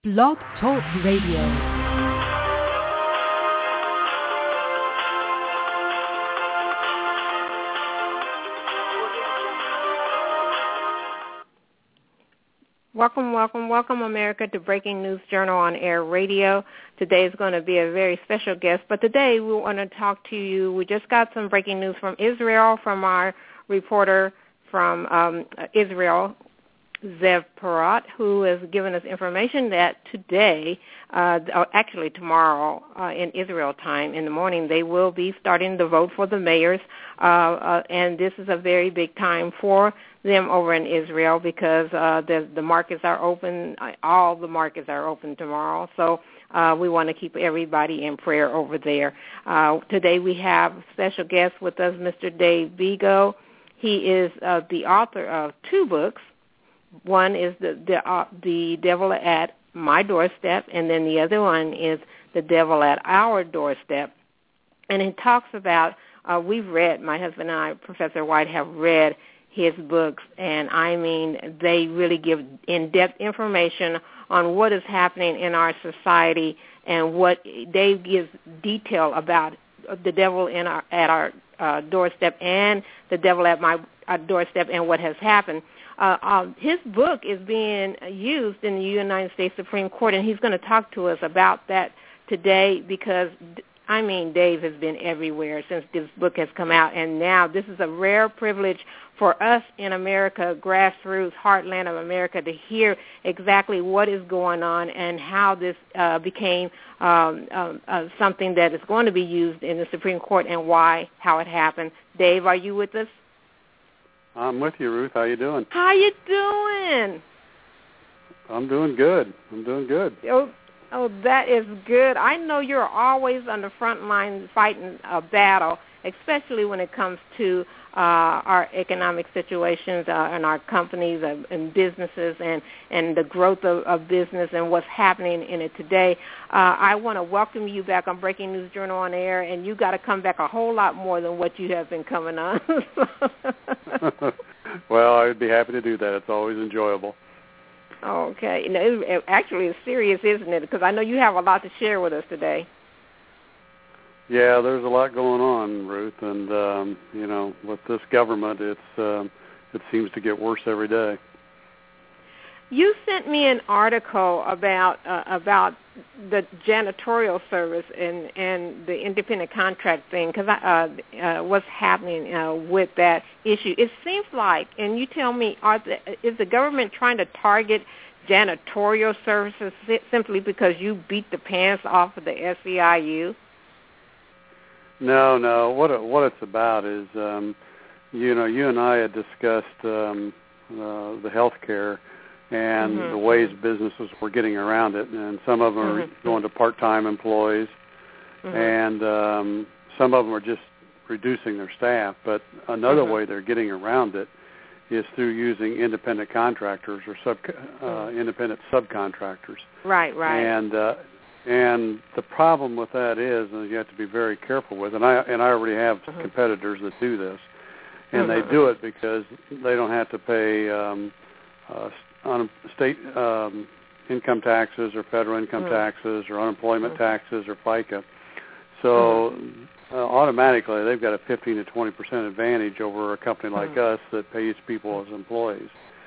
Blog Talk Radio. Welcome, America, to Breaking News Journal on Air Radio. Today is going to be a very special guest, but today we want to talk to you. We just got some breaking news from Israel from our reporter from Israel, Zev Porat, who has given us information that today, actually tomorrow in Israel time in the morning, they will be starting the vote for the mayors, and this is a very big time for them over in Israel because the markets are open. All the markets are open tomorrow, so we want to keep everybody in prayer over there. Today we have a special guest with us, Mr. Dave Bego. He is the author of two books. One is the Devil at My Doorstep, and then the other one is The Devil at Our Doorstep. And it talks about, we've read, my husband and I, Professor White, have read his books, and I mean, they really give in-depth information on what is happening in our society, and what Dave gives detail about the devil at our doorstep and the devil at my doorstep and what has happened. His book is being used in the United States Supreme Court, and he's going to talk to us about that today because, I mean, Dave has been everywhere since this book has come out, and now this is a rare privilege for us in America, grassroots, heartland of America, to hear exactly what is going on and how this became something that is going to be used in the Supreme Court and how it happened. Dave, are you with us? I'm with you, Ruth. How you doing? How you doing? I'm doing good. Oh, that is good. I know you're always on the front line fighting a battle, especially when it comes to our economic situations and our companies and businesses and the growth of business and what's happening in it today. I want to welcome you back on Breaking News Journal on Air, and you got to come back a whole lot more than what you have been coming on. Well, I'd be happy to do that. It's always enjoyable. Okay. Actually, it's serious, isn't it? Because I know you have a lot to share with us today. Yeah, there's a lot going on, Ruth, and with this government, it seems to get worse every day. You sent me an article about the janitorial service and the independent contract thing, because what's happening with that issue. It seems like, and you tell me, is the government trying to target janitorial services simply because you beat the pants off of the SEIU? No. What it's about is, you and I had discussed the health care and the ways businesses were getting around it, and some of them are going to part-time employees, and some of them are just reducing their staff. But another way they're getting around it is through using independent contractors or independent subcontractors. Right. And the problem with that is, and you have to be very careful with, and I already have competitors that do this, and they do it because they don't have to pay on state income taxes or federal income taxes or unemployment taxes or FICA. So automatically they've got a 15 to 20% advantage over a company like us that pays people as employees.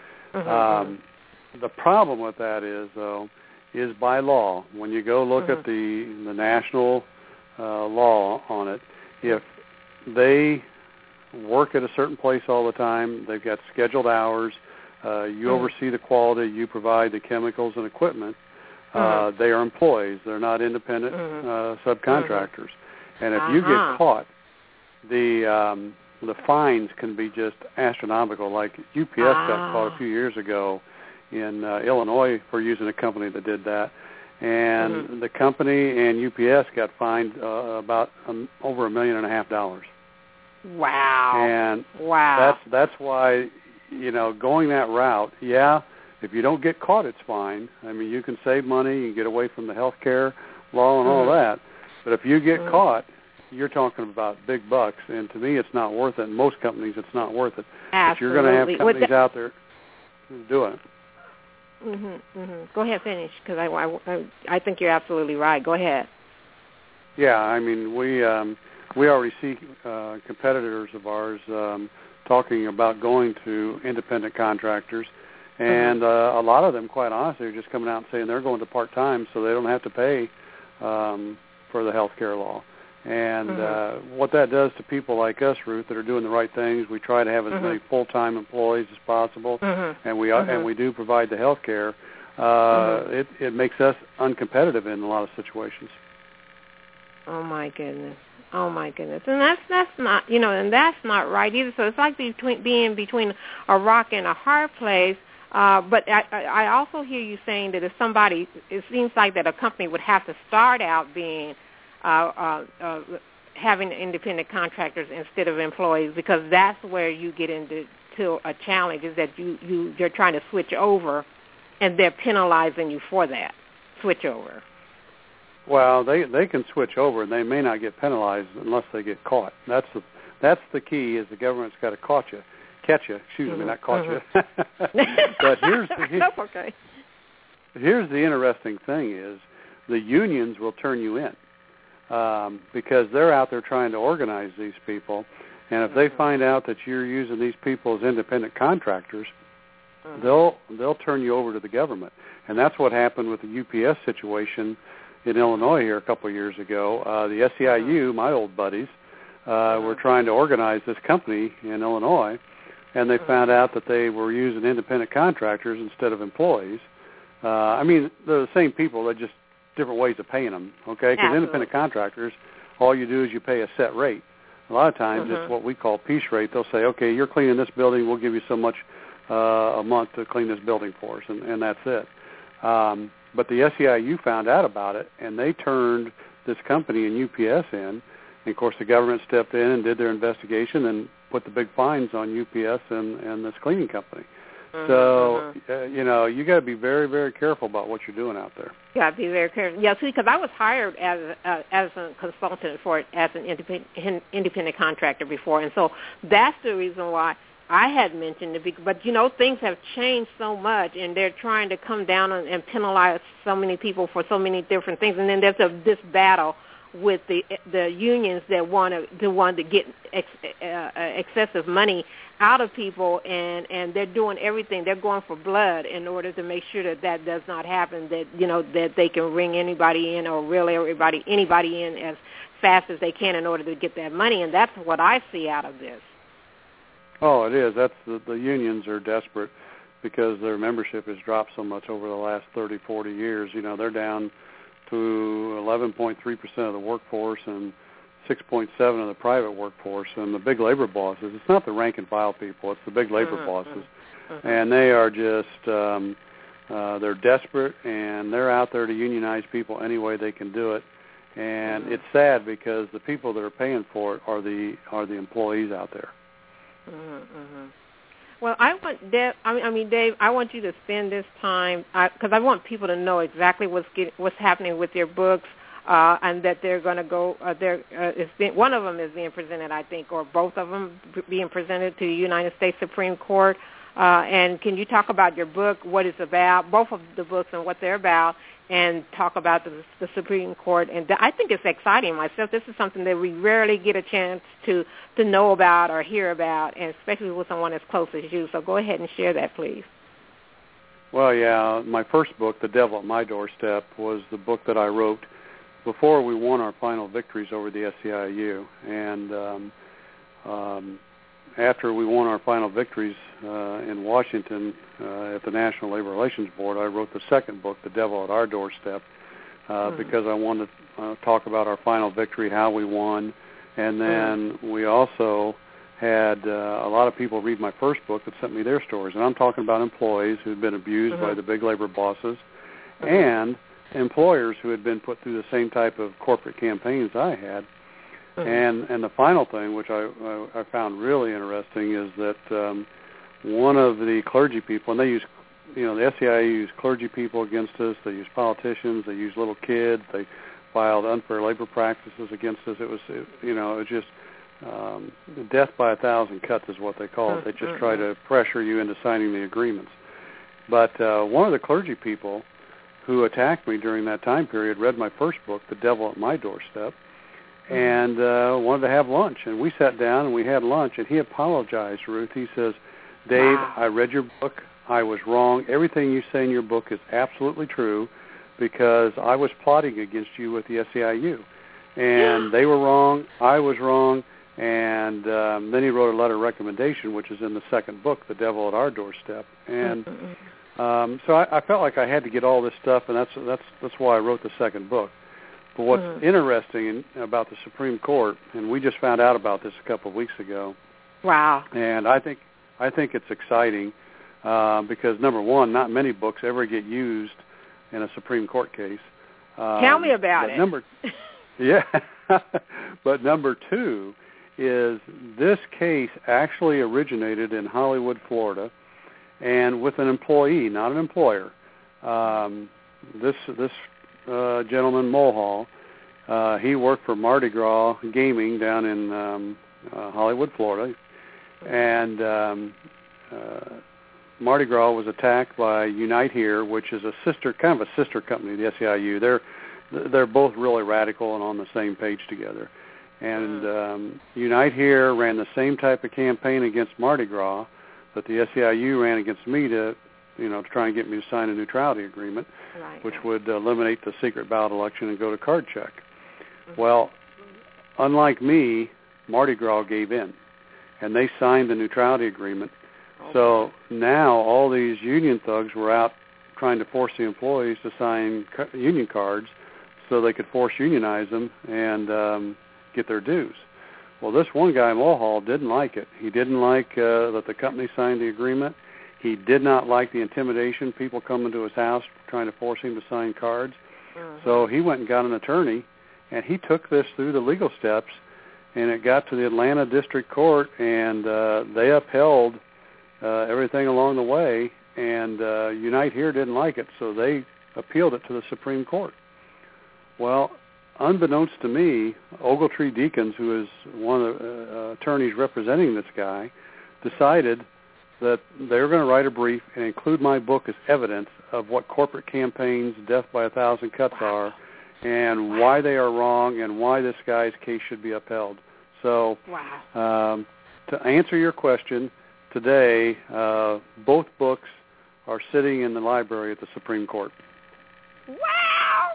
The problem with that is, though, is by law. When you go look at the national law on it, if they work at a certain place all the time, they've got scheduled hours, you oversee the quality, you provide the chemicals and equipment, they are employees. They're not independent subcontractors. And if you get caught, the fines can be just astronomical. Like UPS got caught a few years ago in Illinois for using a company that did that, and the company and UPS got fined about over $1.5 million. Wow! And that's why going that route. Yeah, if you don't get caught, it's fine. I mean, you can save money, you can get away from the health care law and all that. But if you get caught, you're talking about big bucks, and to me, it's not worth it. In most companies, it's not worth it. Absolutely. But you're going to have companies out there doing it. Go ahead, finish, because I think you're absolutely right. Go ahead. Yeah, I mean, we already see competitors of ours talking about going to independent contractors, and a lot of them, quite honestly, are just coming out and saying they're going to part-time so they don't have to pay for the health care law. And what that does to people like us, Ruth, that are doing the right things, we try to have as many full-time employees as possible, and we do provide the health care. It makes us uncompetitive in a lot of situations. Oh my goodness! And that's not, and that's not right either. So it's like being between a rock and a hard place. But I also hear you saying that if somebody, it seems like that a company would have to start out being having independent contractors instead of employees, because that's where you get into a challenge, is that you're trying to switch over, and they're penalizing you for that switch over. Well, they can switch over, and they may not get penalized unless they get caught. That's the key, is the government's got to catch you. Excuse me, not caught you. But here's the interesting thing is the unions will turn you in because they're out there trying to organize these people, and if they find out that you're using these people as independent contractors, they'll turn you over to the government. And that's what happened with the UPS situation in Illinois here a couple of years ago. The SEIU, my old buddies, were trying to organize this company in Illinois, and they found out that they were using independent contractors instead of employees. I mean, they're the same people, they're just different ways of paying them, okay? Because independent contractors, all you do is you pay a set rate. A lot of times it's what we call piece rate. They'll say, okay, you're cleaning this building, we'll give you so much a month to clean this building for us, and that's it. But the SEIU found out about it, and they turned this company in UPS in. And, of course, the government stepped in and did their investigation and put the big fines on UPS and this cleaning company. So, you got to be very, very careful about what you're doing out there. You got to be very careful. Yeah, see, because I was hired as a consultant for it as an independent contractor before, and so that's the reason why I had mentioned it. But, things have changed so much, and they're trying to come down and penalize so many people for so many different things. And then there's this battle with the unions that want to get excessive money out of people, and they're doing everything. They're going for blood in order to make sure that does not happen, that that they can ring anybody in or reel anybody in as fast as they can in order to get that money. And that's what I see out of this. Oh, it is. That's the unions are desperate because their membership has dropped so much over the last 30, 40 years. They're down to 11.3% of the workforce and 6.7% of the private workforce. And the big labor bosses, it's not the rank and file people, it's the big labor bosses. And they are just, they're desperate, and they're out there to unionize people any way they can do it. And it's sad because the people that are paying for it are the employees out there. Well, Dave, I want you to spend this time, because I want people to know exactly what's happening with your books, and that they're going to go. One of them is being presented, I think, or both of them being presented to the United States Supreme Court. And can you talk about your book, what it's about, both of the books and what they're about, and talk about the Supreme Court? And I think it's exciting myself. This is something that we rarely get a chance to know about or hear about, and especially with someone as close as you. So go ahead and share that, please. Well, yeah, my first book, The Devil at My Doorstep, was the book that I wrote before we won our final victories over the SEIU. And after we won our final victories in Washington at the National Labor Relations Board, I wrote the second book, The Devil at Our Doorstep, because I wanted to talk about our final victory, how we won. And then we also had a lot of people read my first book that sent me their stories. And I'm talking about employees who had been abused by the big labor bosses and employers who had been put through the same type of corporate campaigns I had. And the final thing, which I found really interesting, is that one of the clergy people, and they use, the SEIU used clergy people against us. They used politicians. They used little kids. They filed unfair labor practices against us. It was just death by 1,000 cuts is what they call it. They just try to pressure you into signing the agreements. But one of the clergy people who attacked me during that time period read my first book, The Devil at My Doorstep, and wanted to have lunch. And we sat down and we had lunch, and he apologized, Ruth. He says, Dave, wow. I read your book. I was wrong. Everything you say in your book is absolutely true because I was plotting against you with the SEIU. And they were wrong. I was wrong. And then he wrote a letter of recommendation, which is in the second book, The Devil at Our Doorstep. And so I felt like I had to get all this stuff, and that's why I wrote the second book. But what's interesting about the Supreme Court, and we just found out about this a couple of weeks ago. Wow. And I think it's exciting because, number one, not many books ever get used in a Supreme Court case. Tell me about it. Yeah. But number two is this case actually originated in Hollywood, Florida, and with an employee, not an employer. This gentleman, Mulhall, he worked for Mardi Gras Gaming down in Hollywood, Florida, and Mardi Gras was attacked by Unite Here, which is a sister company, the SEIU. They're both really radical and on the same page together. And Unite Here ran the same type of campaign against Mardi Gras that the SEIU ran against me to try and get me to sign a neutrality agreement, which would eliminate the secret ballot election and go to card check. Well, unlike me, Mardi Gras gave in, and they signed the neutrality agreement. So now all these union thugs were out trying to force the employees to sign union cards so they could force unionize them and get their dues. Well, this one guy, Mulhall, didn't like it. He didn't like that the company signed the agreement. He did not like the intimidation, people coming to his house trying to force him to sign cards. So he went and got an attorney, and he took this through the legal steps, and it got to the Atlanta District Court, and they upheld everything along the way, and Unite Here didn't like it, so they appealed it to the Supreme Court. Well, unbeknownst to me, Ogletree Deacons, who is one of the attorneys representing this guy, decided that they were going to write a brief and include my book as evidence of what corporate campaigns, death by 1,000 cuts are, and why they are wrong, and why this guy's case should be upheld. So to answer your question, today both books are sitting in the library at the Supreme Court. Wow!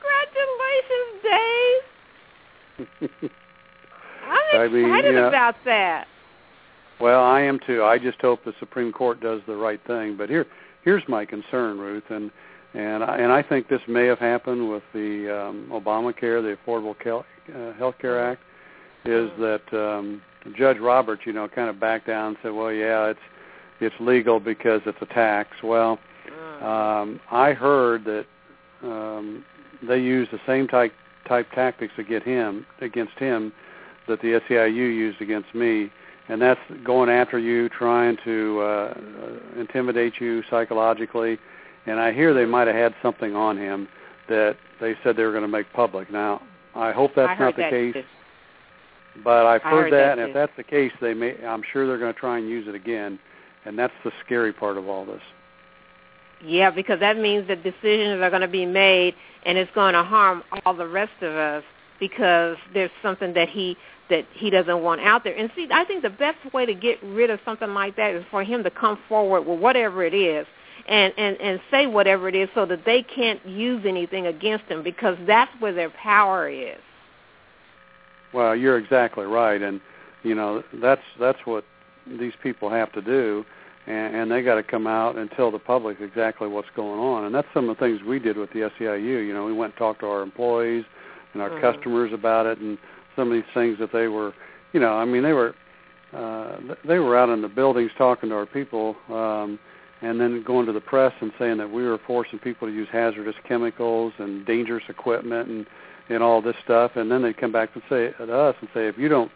Congratulations, Dave! I'm excited about that. Well, I am too. I just hope the Supreme Court does the right thing. But here's my concern, Ruth, and I think this may have happened with the Obamacare, the Affordable Health Care Act, is that Judge Roberts, kind of backed down and said, well, yeah, it's legal because it's a tax. Well, I heard that they used the same type tactics against him that the SEIU used against me, and that's going after you, trying to intimidate you psychologically. And I hear they might have had something on him that they said they were going to make public. Now, I hope that's not the case. Too. But I've heard that, and if that's the case, I'm sure they're going to try and use it again, and that's the scary part of all this. Yeah, because that means that decisions are going to be made, and it's going to harm all the rest of us because there's something that he doesn't want out there. And see, I think the best way to get rid of something like that is for him to come forward with whatever it is and say whatever it is so that they can't use anything against him, because that's where their power is. Well, you're exactly right, and that's what these people have to do, and they got to come out and tell the public exactly what's going on. And that's some of the things we did with the SEIU. We went and talked to our employees and our customers about it, and some of these things that they were, they were out in the buildings talking to our people, and then going to the press and saying that we were forcing people to use hazardous chemicals and dangerous equipment and all this stuff, and then they'd come back and say to us and say, if you don't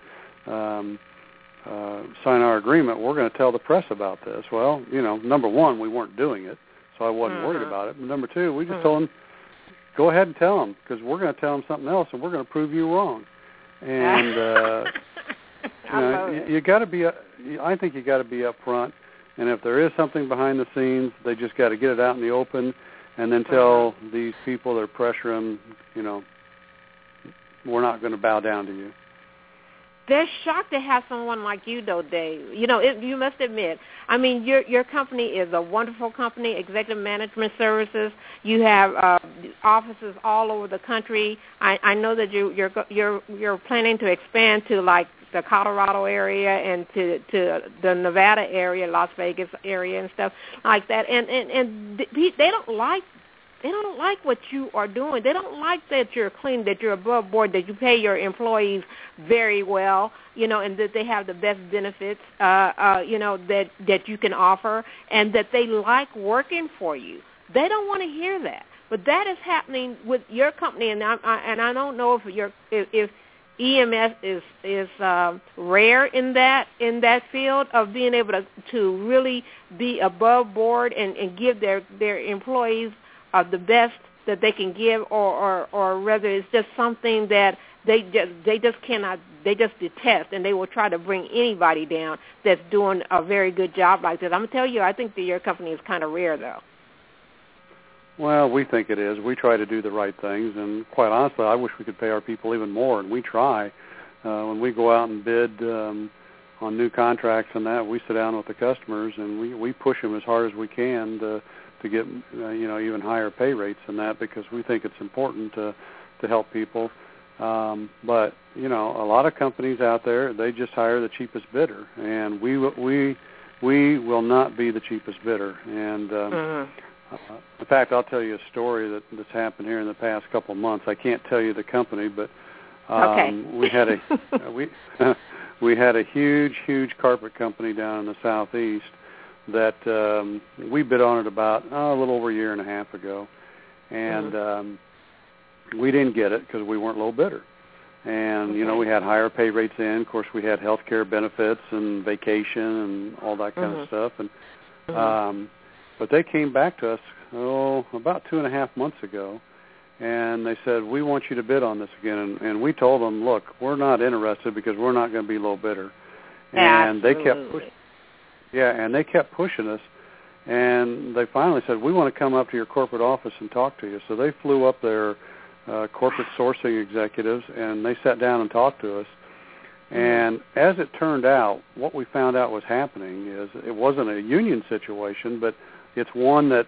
sign our agreement, we're going to tell the press about this. Well, number one, we weren't doing it, so I wasn't worried about it. But number two, we just told them, go ahead and tell them, because we're going to tell them something else, and we're going to prove you wrong. And you got to be. I think you got to be upfront And if there is something behind the scenes, they just got to get it out in the open, and then tell these people that are pressuring them, we're not going to bow down to you. They're shocked to have someone like you, though, Dave. You must admit. I mean, your company is a wonderful company, Executive Management Services. You have offices all over the country. I know that you're planning to expand to like the Colorado area and to the Nevada area, Las Vegas area, and stuff like that. And they don't like. They don't like what you are doing. They don't like that you're clean, that you're above board, that you pay your employees very well, and that they have the best benefits, that you can offer, and that they like working for you. They don't want to hear that. But that is happening with your company, and I don't know if EMS is rare in that field of being able to really be above board and give their employees the best that they can give, or whether it's just something that they just cannot, they just detest, and they will try to bring anybody down that's doing a very good job like this. I'm going to tell you, I think that your company is kind of rare, though. Well, we think it is. We try to do the right things, and quite honestly, I wish we could pay our people even more, and we try. When we go out and bid on new contracts and that, we sit down with the customers, and we push them as hard as we can to get even higher pay rates than that, because we think it's important to help people. But a lot of companies out there, they just hire the cheapest bidder, and we will not be the cheapest bidder. And in fact, I'll tell you a story that's happened here in the past couple of months. I can't tell you the company, but we had we had a huge carpet company down in the southeast that we bid on it about a little over a year and a half ago, and we didn't get it because we weren't low bidder. And we had higher pay rates in. Of course, we had health care benefits and vacation and all that kind of stuff. And but they came back to us about 2.5 months ago, and they said, we want you to bid on this again. And we told them, look, we're not interested because we're not going to be low bidder. And they kept pushing. Yeah, and they kept pushing us, and they finally said, we want to come up to your corporate office and talk to you. So they flew up their corporate sourcing executives, and they sat down and talked to us. And as it turned out, what we found out was happening is it wasn't a union situation, but it's one that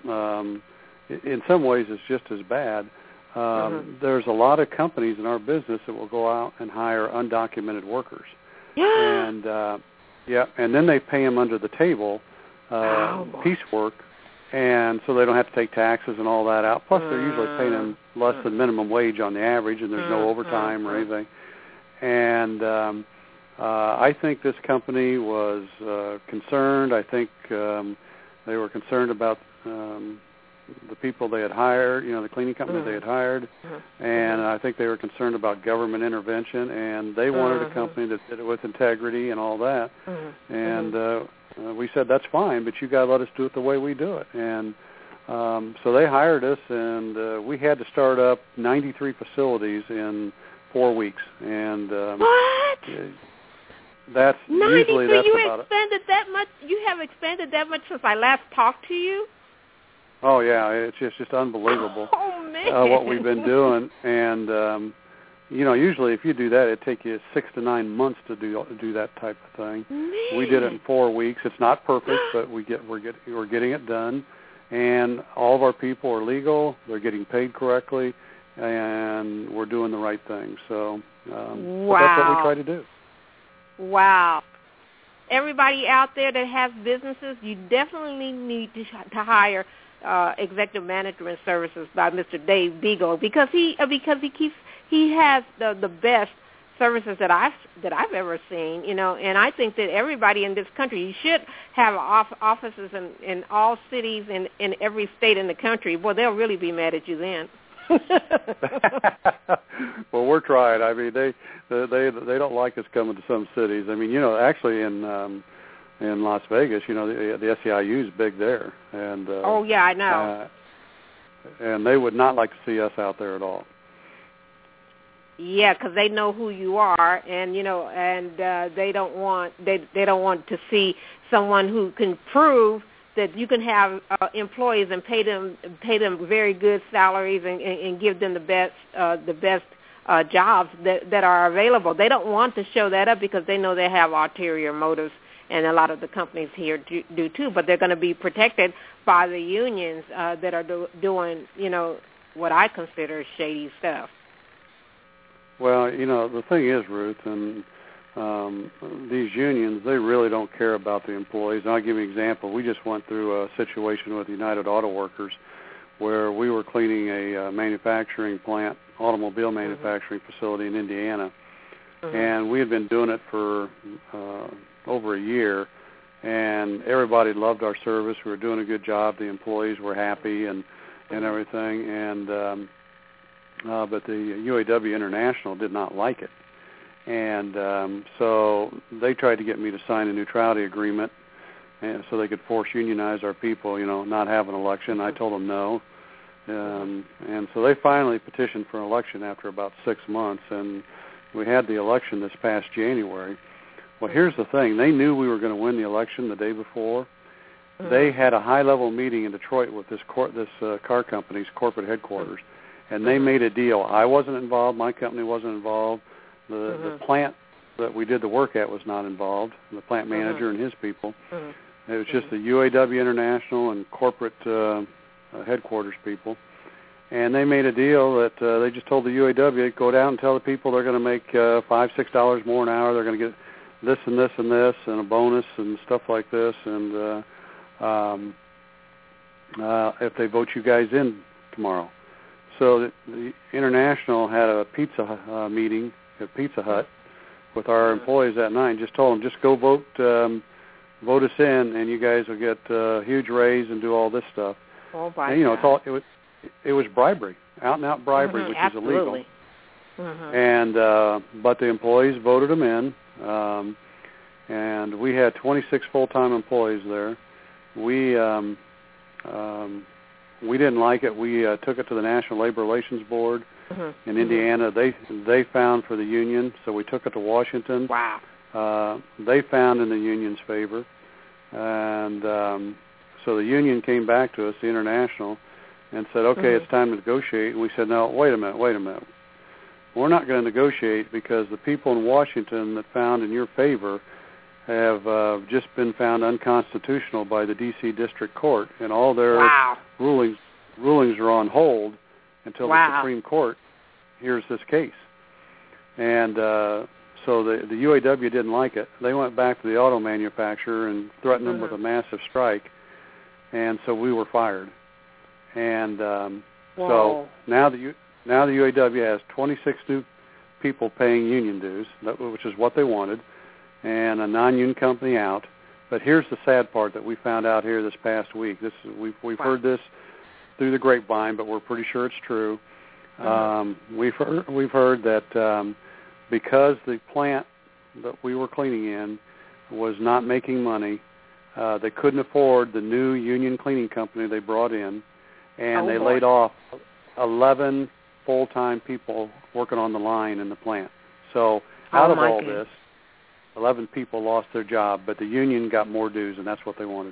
in some ways is just as bad. There's a lot of companies in our business that will go out and hire undocumented workers. And and then they pay them under the table piecework, and so they don't have to take taxes and all that out. Plus, they're usually paying them less than minimum wage on the average, and there's no overtime or anything. And I think this company was concerned. I think they were concerned about the people they had hired, the cleaning company they had hired, and I think they were concerned about government intervention, and they wanted a company that did it with integrity and all that. And we said, that's fine, but you got to let us do it the way we do it. And so they hired us, and we had to start up 93 facilities in 4 weeks. And what? That's 93? Usually that's you about expanded it. that much? You have expanded that much since I last talked to you? Oh yeah, it's just unbelievable. Oh man, what we've been doing, and usually if you do that, it takes you 6 to 9 months to do that type of thing. Man. We did it in 4 weeks. It's not perfect, but we're getting it done, and all of our people are legal. They're getting paid correctly, and we're doing the right thing. So wow. That's what we try to do. Wow. Everybody out there that has businesses, you definitely need to hire Executive Management Services by Mr. Dave Beagle because he has the best services that I've ever seen, and I think that everybody in this country, you should have offices in all cities in every state in the country. Boy, they'll really be mad at you then. Well, we're trying. I mean, they don't like us coming to some cities. I mean, actually in Las Vegas, the SEIU is big there, and oh yeah, I know. And they would not like to see us out there at all. Yeah, because they know who you are, and they don't want to see someone who can prove that you can have employees and pay them very good salaries and give them the best jobs that are available. They don't want to show that up because they know they have ulterior motives, and a lot of the companies here do too. But they're going to be protected by the unions that are doing what I consider shady stuff. Well, the thing is, Ruth, and these unions, they really don't care about the employees. And I'll give you an example. We just went through a situation with United Auto Workers where we were cleaning a manufacturing plant, automobile manufacturing facility in Indiana. And we had been doing it for over a year, and everybody loved our service. We were doing a good job. The employees were happy and everything. And but the UAW International did not like it. And so they tried to get me to sign a neutrality agreement and so they could force unionize our people, not have an election. I told them no. And so they finally petitioned for an election after about 6 months, and we had the election this past January. Well, here's the thing. They knew we were going to win the election the day before. They had a high-level meeting in Detroit with this car company's corporate headquarters, and they made a deal. I wasn't involved. My company wasn't involved. The plant that we did the work at was not involved, the plant manager and his people. It was just the UAW International and corporate headquarters people. And they made a deal that they just told the UAW, go down and tell the people they're going to make $5, $6 more an hour. They're going to get this and this and this and a bonus and stuff like this. And if they vote you guys in tomorrow. So the International had a pizza meeting at Pizza Hut with our employees that night and just told them, just go vote us in, and you guys will get a huge raise and do all this stuff. Oh, my God. It was bribery, out-and-out bribery, which is illegal. And but the employees voted them in, and we had 26 full-time employees there. We didn't like it. We took it to the National Labor Relations Board in Indiana. They found for the union, so we took it to Washington. Wow. They found in the union's favor, and so the union came back to us, the International, and said, okay, it's time to negotiate. And we said, no, wait a minute. We're not going to negotiate because the people in Washington that found in your favor have just been found unconstitutional by the D.C. District Court, and all their rulings are on hold until the Supreme Court hears this case. And so the UAW didn't like it. They went back to the auto manufacturer and threatened them with a massive strike, and so we were fired. And so now the UAW has 26 new people paying union dues, which is what they wanted, and a non-union company out. But here's the sad part that we found out here this past week. We've heard this through the grapevine, but we're pretty sure it's true. We've heard that because the plant that we were cleaning in was not making money, they couldn't afford the new union cleaning company they brought in, and they laid off 11 full-time people working on the line in the plant. So out of all this, 11 people lost their job, but the union got more dues, and that's what they wanted.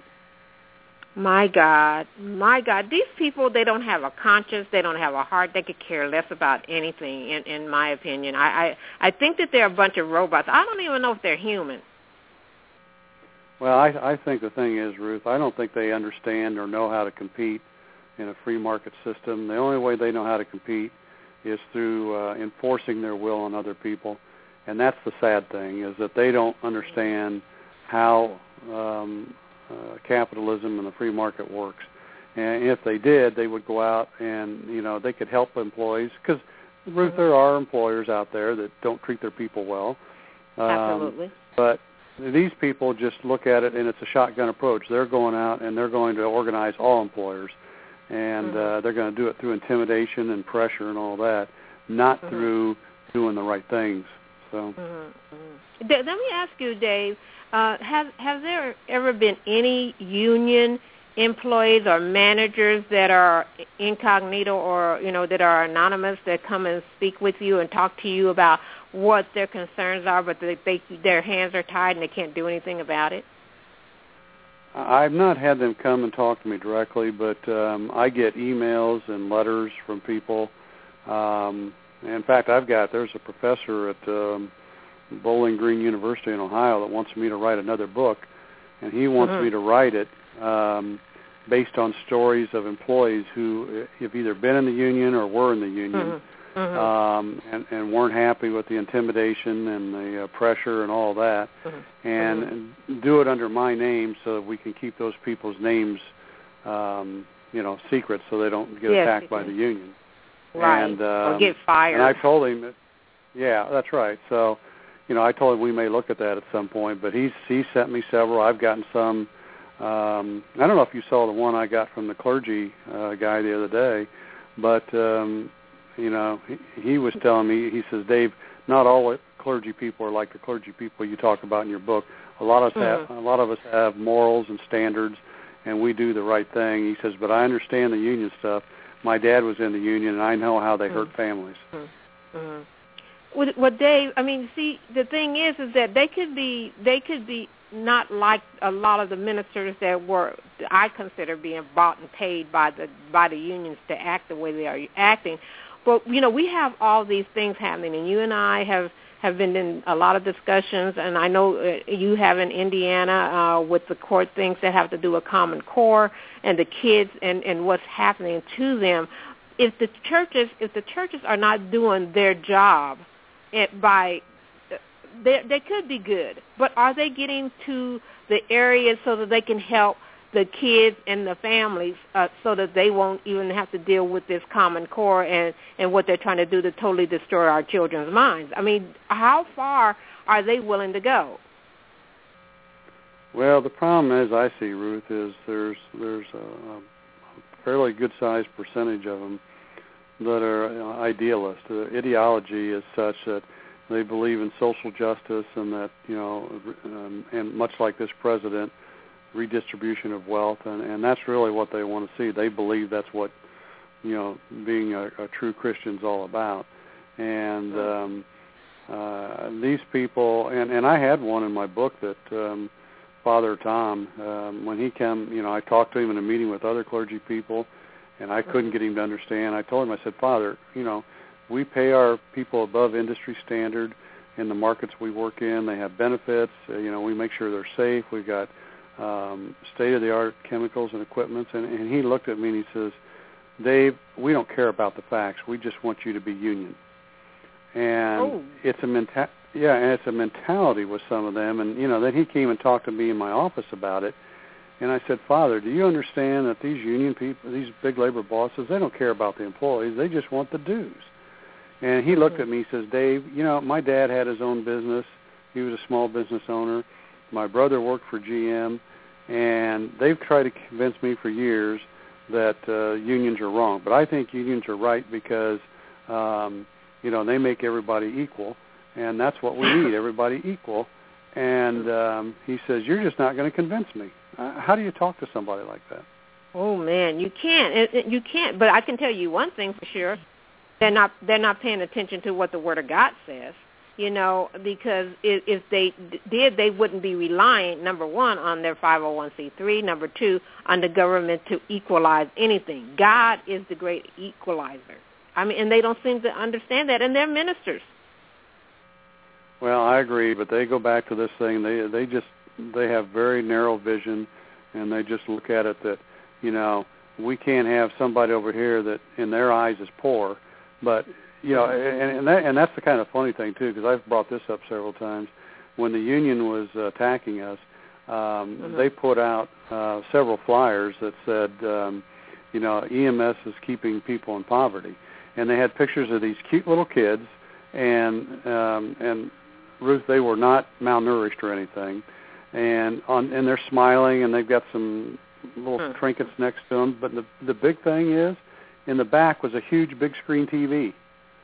My God. These people, they don't have a conscience. They don't have a heart. They could care less about anything, in my opinion. I think that they're a bunch of robots. I don't even know if they're human. Well, I think the thing is, Ruth, I don't think they understand or know how to compete in a free market system. The only way they know how to compete is through enforcing their will on other people. And that's the sad thing, is that they don't understand how capitalism and the free market works. And if they did, they would go out and, they could help employees. Because, Ruth, there are employers out there that don't treat their people well. Absolutely. But these people just look at it, and it's a shotgun approach. They're going out, and they're going to organize all employers. And they're going to do it through intimidation and pressure and all that, not through doing the right things. So. Let me ask you, Dave, has there ever been any union employees or managers that are incognito or, that are anonymous that come and speak with you and talk to you about what their concerns are, but their hands are tied and they can't do anything about it? I've not had them come and talk to me directly, but I get emails and letters from people. In fact, there's a professor at Bowling Green University in Ohio that wants me to write another book, and he wants me to write it based on stories of employees who have either been in the union or were in the union and weren't happy with the intimidation and the pressure and all that, and do it under my name so that we can keep those people's names, secret so they don't get attacked by the union. Right, and, or get fired. And I told him that, yeah, that's right. So, I told him we may look at that at some point, but he sent me several. I've gotten some. I don't know if you saw the one I got from the clergy guy the other day, but he was telling me, he says, Dave, not all clergy people are like the clergy people you talk about in your book. A lot of us have morals and standards, and we do the right thing. He says, but I understand the union stuff. My dad was in the union, and I know how they hurt families. Well, Dave, see, the thing is that they could be not like a lot of the ministers that I consider being bought and paid by the unions to act the way they are acting. But we have all these things happening, and you and I have been in a lot of discussions, and I know you have in Indiana with the court things that have to do with Common Core and the kids and what's happening to them. If the churches are not doing their job, they could be good, but are they getting to the areas so that they can help the kids and the families so that they won't even have to deal with this Common Core and what they're trying to do to totally destroy our children's minds? How far are they willing to go? Well, the problem, as I see, Ruth, is there's a fairly good-sized percentage of them that are idealists. The ideology is such that they believe in social justice and that, and much like this president, redistribution of wealth, and that's really what they want to see. They believe that's what, being a true Christian is all about. And these people, and I had one in my book that Father Tom, when he came, I talked to him in a meeting with other clergy people, and I couldn't get him to understand. I told him, I said, Father, we pay our people above industry standard in the markets we work in. They have benefits. We make sure they're safe. We've got state-of-the-art chemicals and equipment. And he looked at me and he says, Dave, we don't care about the facts. We just want you to be union. And it's a mentality with some of them. And, then he came and talked to me in my office about it. And I said, Father, do you understand that these union people, these big labor bosses, they don't care about the employees. They just want the dues. And he looked at me and says, Dave, my dad had his own business. He was a small business owner. My brother worked for GM, and they've tried to convince me for years that unions are wrong. But I think unions are right because, they make everybody equal, and that's what we need, everybody equal. And he says, you're just not going to convince me. How do you talk to somebody like that? Oh, man, you can't. You can't. But I can tell you one thing for sure. They're not paying attention to what the Word of God says. Because if they did, they wouldn't be relying, number one, on their 501c3, number two, on the government to equalize anything. God is the great equalizer. And they don't seem to understand that, and they're ministers. Well, I agree, but they go back to this thing. They have very narrow vision, and they just look at it that, we can't have somebody over here that in their eyes is poor, but and that's the kind of funny thing, too, because I've brought this up several times. When the union was attacking us, they put out several flyers that said, EMS is keeping people in poverty. And they had pictures of these cute little kids, and Ruth, they were not malnourished or anything. And they're smiling, and they've got some little trinkets next to them. But the big thing is, in the back was a huge big screen TV.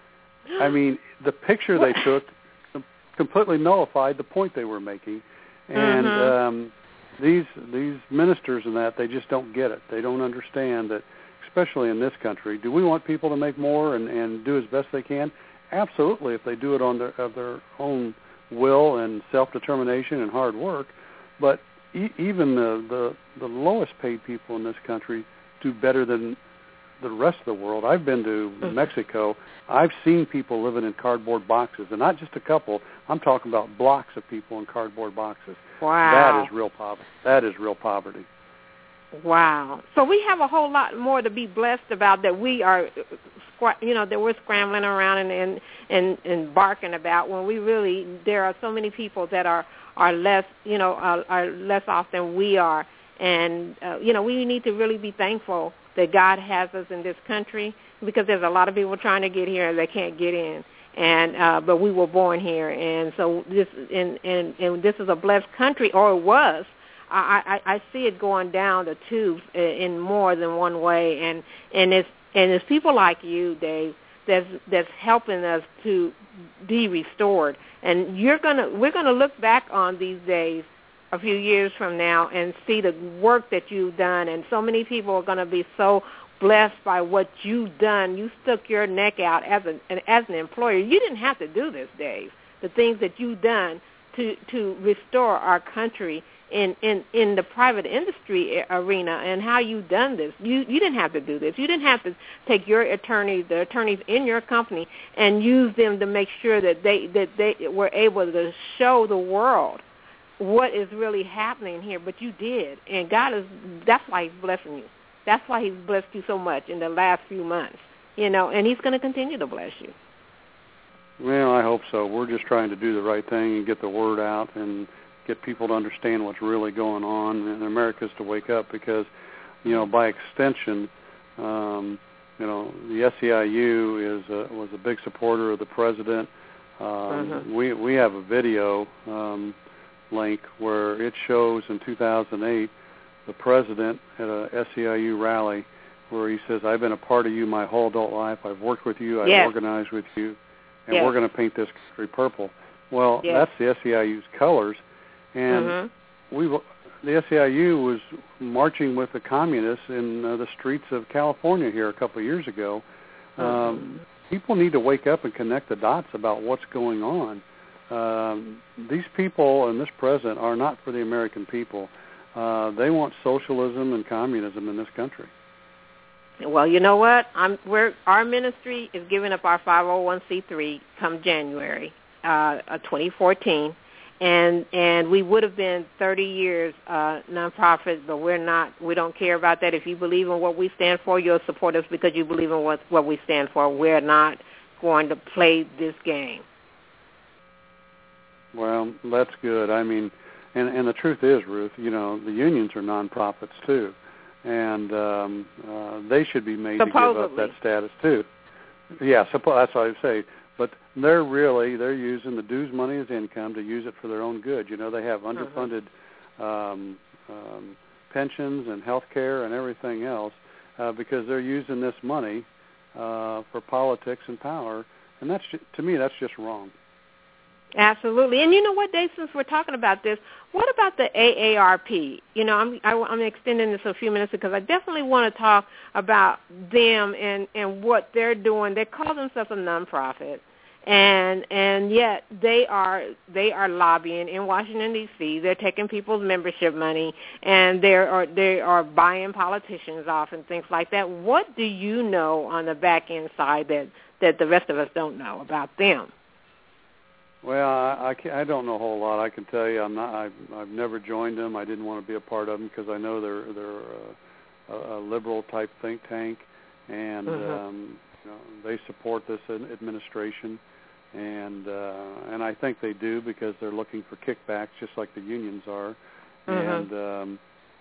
The picture they took completely nullified the point they were making. And these ministers and that, they just don't get it. They don't understand that, especially in this country. Do we want people to make more and do as best they can? Absolutely, if they do it on of their own will and self-determination and hard work. But even the lowest paid people in this country do better than the rest of the world. I've been to Mexico. I've seen people living in cardboard boxes, and not just a couple. I'm talking about blocks of people in cardboard boxes. Wow. That is real poverty. That is real poverty. Wow. So we have a whole lot more to be blessed about that we are, that we're scrambling around and barking about when we really, there are so many people that are less, are less off than we are. And, we need to really be thankful that God has us in this country, because there's a lot of people trying to get here and they can't get in. And but we were born here, and so this and this is a blessed country, or it was. I see it going down the tubes in more than one way, and it's people like you, Dave, that's helping us to be restored. And we're gonna look back on these days a few years from now and see the work that you've done, and so many people are going to be so blessed by what you've done. You stuck your neck out as an employer. You didn't have to do this, Dave. The things that you've done to restore our country in the private industry arena, and how you've done this. You didn't have to do this. You didn't have to take the attorneys in your company, and use them to make sure that they were able to show the world what is really happening here. But you did, and that's why He's blessing you. That's why He's blessed you so much in the last few months, and He's going to continue to bless you. Well, I hope so. We're just trying to do the right thing and get the word out and get people to understand what's really going on, and America's to wake up, because, by extension, the SEIU was a big supporter of the president. We have a video link where it shows in 2008 the president at a SEIU rally where he says, "I've been a part of you my whole adult life. I've worked with you. I've organized with you, and we're going to paint this country purple." Well, that's the SEIU's colors, and the SEIU was marching with the communists in the streets of California here a couple of years ago. People need to wake up and connect the dots about what's going on. These people and this president are not for the American people. They want socialism and communism in this country. Well, you know what? Our ministry is giving up our 501c3 come January 2014, and we would have been 30 years nonprofit, but we're not. We don't care about that. If you believe in what we stand for, you'll support us because you believe in what we stand for. We're not going to play this game. Well, that's good. I mean, and the truth is, Ruth, the unions are nonprofits too, and they should be made to give up that status too. Yeah, that's what I would say. But they're using the dues money as income to use it for their own good. They have underfunded pensions and health care and everything else because they're using this money for politics and power, and to me, that's just wrong. Absolutely. And you know what, Dave, since we're talking about this, what about the AARP? I'm extending this a few minutes because I definitely want to talk about them and what they're doing. They call themselves a nonprofit, and yet they are lobbying in Washington, D.C. They're taking people's membership money, and they are buying politicians off and things like that. What do you know on the back end side that the rest of us don't know about them? Well, I don't know a whole lot. I can tell you, I've never joined them. I didn't want to be a part of them because I know they're a liberal type think tank, and they support this administration, and I think they do because they're looking for kickbacks, just like the unions are, and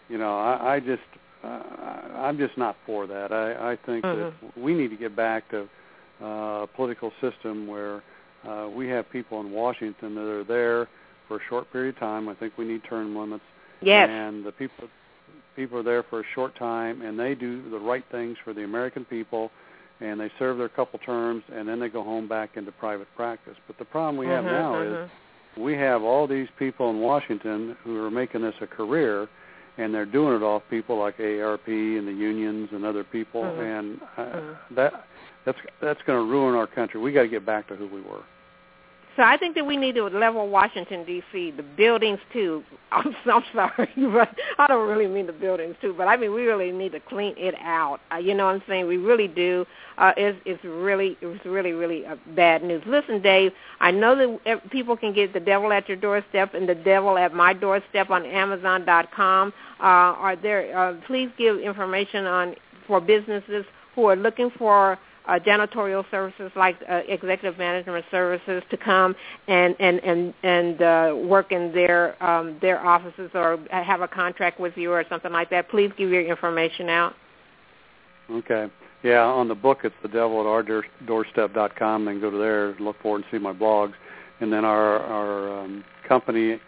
I'm just not for that. I think that we need to get back to a political system where we have people in Washington that are there for a short period of time. I think we need term limits. Yes. And the people are there for a short time, and they do the right things for the American people, and they serve their couple terms, and then they go home back into private practice. But the problem we have now is we have all these people in Washington who are making this a career, and they're doing it off people like AARP and the unions and other people, and that's going to ruin our country. We got to get back to who we were. So I think that we need to level Washington, D.C., the buildings, too. I'm sorry, but I don't really mean the buildings, too. But, I mean, we really need to clean it out. You know what I'm saying? We really do. It's really bad news. Listen, Dave, I know that people can get The Devil at Your Doorstep and The Devil at My Doorstep on Amazon.com. Please give information for businesses who are looking for janitorial services like executive management services to come and work in their offices or have a contract with you or something like that. Please give your information out. Okay. Yeah, on the book it's thedevil@ourdoorstep.com. Then go to there, look for it and see my blogs. And then our company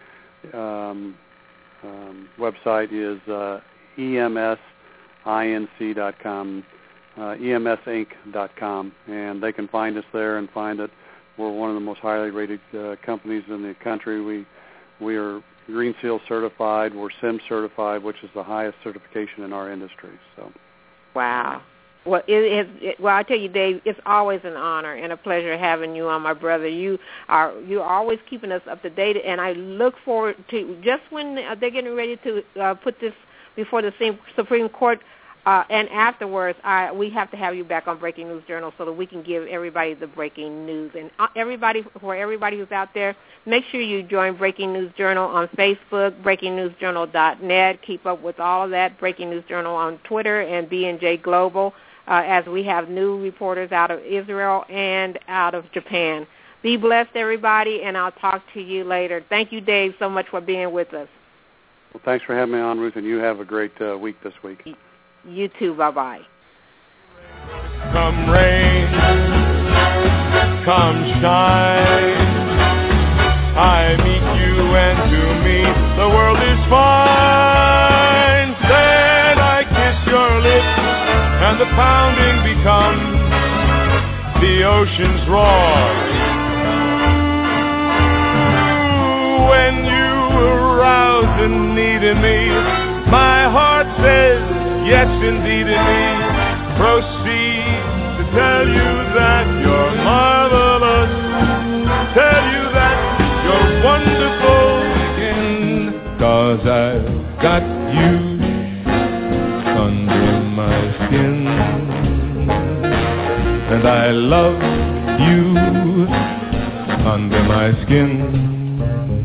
website is emsinc.com. emsinc.com, and they can find us there and find that we're one of the most highly rated companies in the country. We are Green Seal certified. We're SIM certified, which is the highest certification in our industry. So, wow. Well, I tell you, Dave, it's always an honor and a pleasure having you on, my brother. You're always keeping us up to date, and I look forward to just when they're getting ready to put this before the Supreme Court. And afterwards, we have to have you back on Breaking News Journal so that we can give everybody the breaking news. And for everybody who's out there, make sure you join Breaking News Journal on Facebook, breakingnewsjournal.net. Keep up with all of that. Breaking News Journal on Twitter and B&J Global, as we have new reporters out of Israel and out of Japan. Be blessed, everybody, and I'll talk to you later. Thank you, Dave, so much for being with us. Well, thanks for having me on, Ruth, and you have a great week this week. You too. Bye-bye. Come rain, come shine, I meet you, and to me the world is fine. Then I kiss your lips, and the pounding becomes the ocean's roar. When you arouse the need in me, my heart says yes, indeed, indeed. Proceed to tell you that you're marvelous, tell you that you're wonderful again. 'Cause I've got you under my skin, and I love you under my skin.